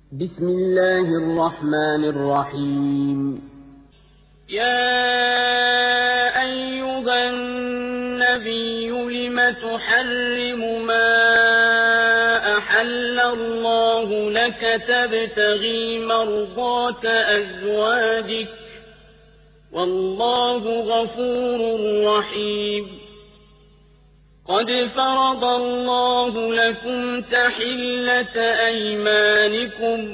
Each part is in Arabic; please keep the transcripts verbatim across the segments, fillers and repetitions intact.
بسم الله الرحمن الرحيم. يا أيها النبي لم تحرم ما أحل الله لك تبتغي مرضات أزواجك والله غفور رحيم. قد فرض الله لكم تحلة أيمانكم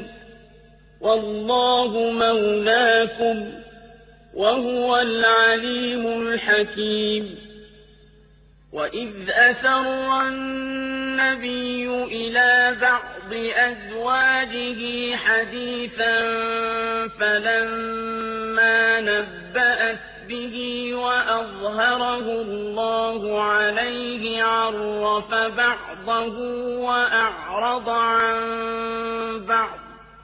والله مولاكم وهو العليم الحكيم. وإذ أسر النبي إلى بعض أزواجه حديثا فلما نبأت به وأظهره الله عليه عرف بعضه وأعرض عن بعض.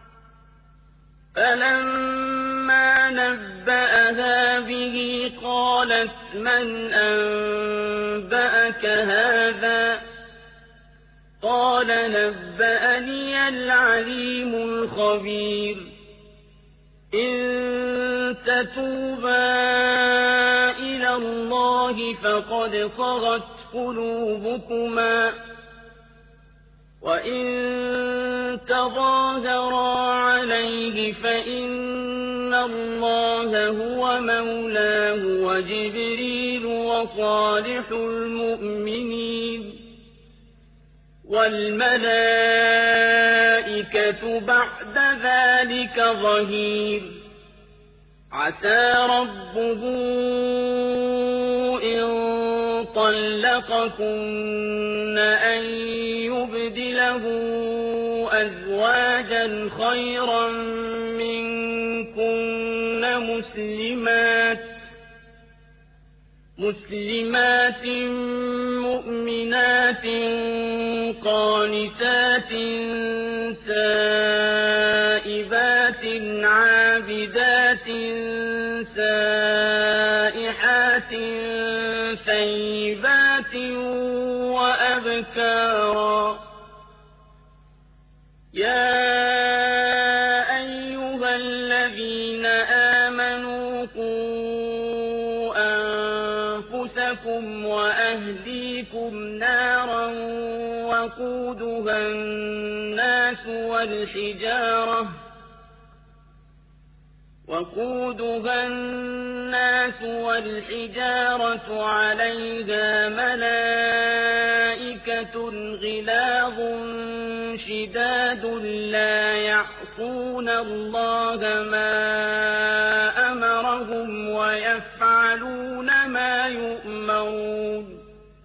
فلما نبأها به قالت من أنبأك هذا؟ قال نبأني العليم الخبير. إن تتوبا إلى الله فقد صغت قلوبكما وإن تظاهرا عليه فإن الله هو مولاه وجبريل وصالح المؤمنين والملائكة بعد ذلك ظهير. عسى ربه إن طلقكن أن يبدله أزواجا خيرا منكن مسلمات مسلمات مؤمنات قانتات تائبات عابدات سائحات ثيبات وأبكارا. يا أيها الذين آمنوا قوا أنفسكم وأهليكم نارا وقودها الناس والحجارة وقودها الناس والحجارة عليها ملائكة غلاظ شداد لا يعصون الله ما أمرهم ويفعلون ما يؤمرون.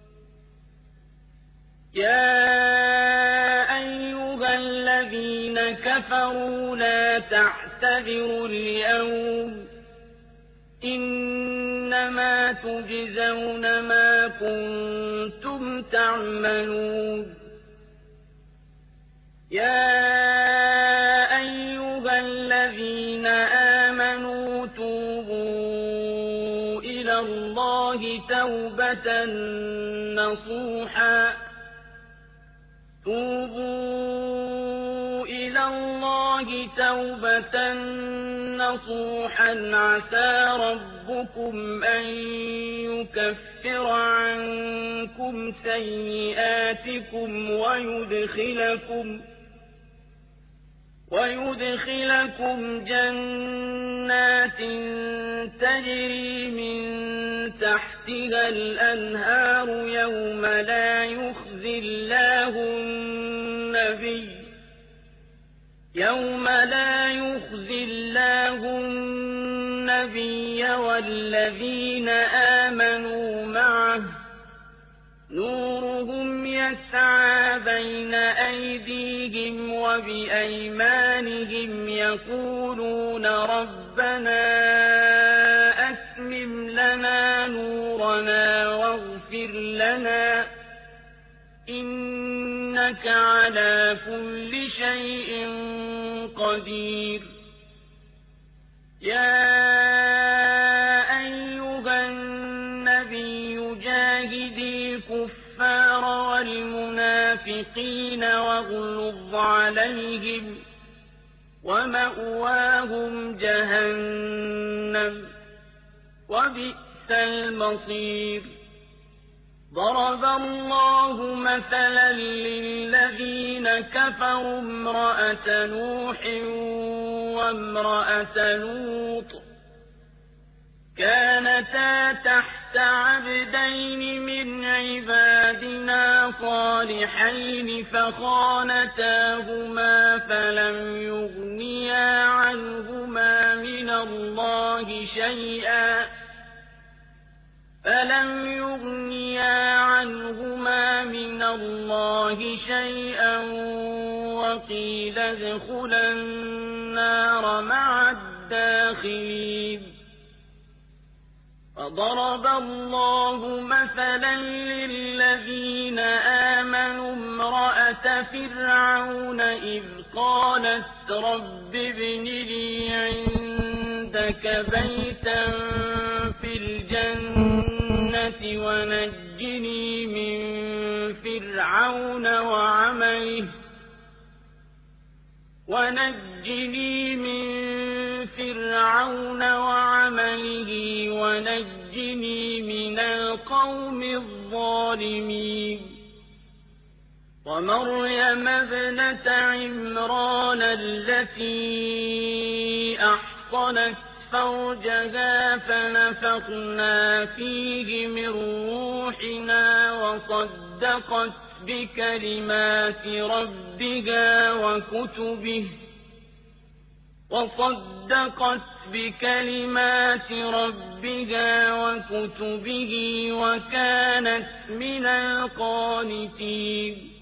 يا أيها الذين كفروا لا تعتذروا اليوم إنما تجزون ما كنتم تعملون. يا أيها الذين آمنوا توبوا إلى الله توبة نصوحا توبوا إلى الله توبة نصوحا عسى ربكم أن يكفر عنكم سيئاتكم ويدخلكم ويدخلكم جنات تجري من تحتها الأنهار يوم لا يخزي الله النبي يوم لا يخزي الله النبي والذين آمنوا معه نورهم يسعى بين أيديهم وبأيمانهم يقولون ربنا أتمم لنا نورنا واغفر لنا إنك على كل شيء قدير. يا أيها النبي جاهد الكفار والمنافقين واغلظ عليهم ومأواهم جهنم وبئس المصير ضرب الله مثلا للذين كفروا امرأة نوح وامرأة لوط كانتا تحت عبدين من عبادنا صالحين فخانتاهما فلم يغنيا عنهما من الله شيئا فلم يغنيا عنهما من الله شيئا وقيل ادخلا النار مع الداخلين وضرب الله مثلا للذين آمنوا امرأة فرعون إذ قالت رب ابن لي عندك بيتا في الجنة ونجني من فرعون وعمله ونجني من فرعون وعمله ونجني من القوم الظالمين ومريم ابنة عمران التي أحصنت فرجها فنفخنا فيه من روحنا وصدقت بكلمات ربها وكتبه وصدقت بكلمات ربها وكتبه وكانت من القانتين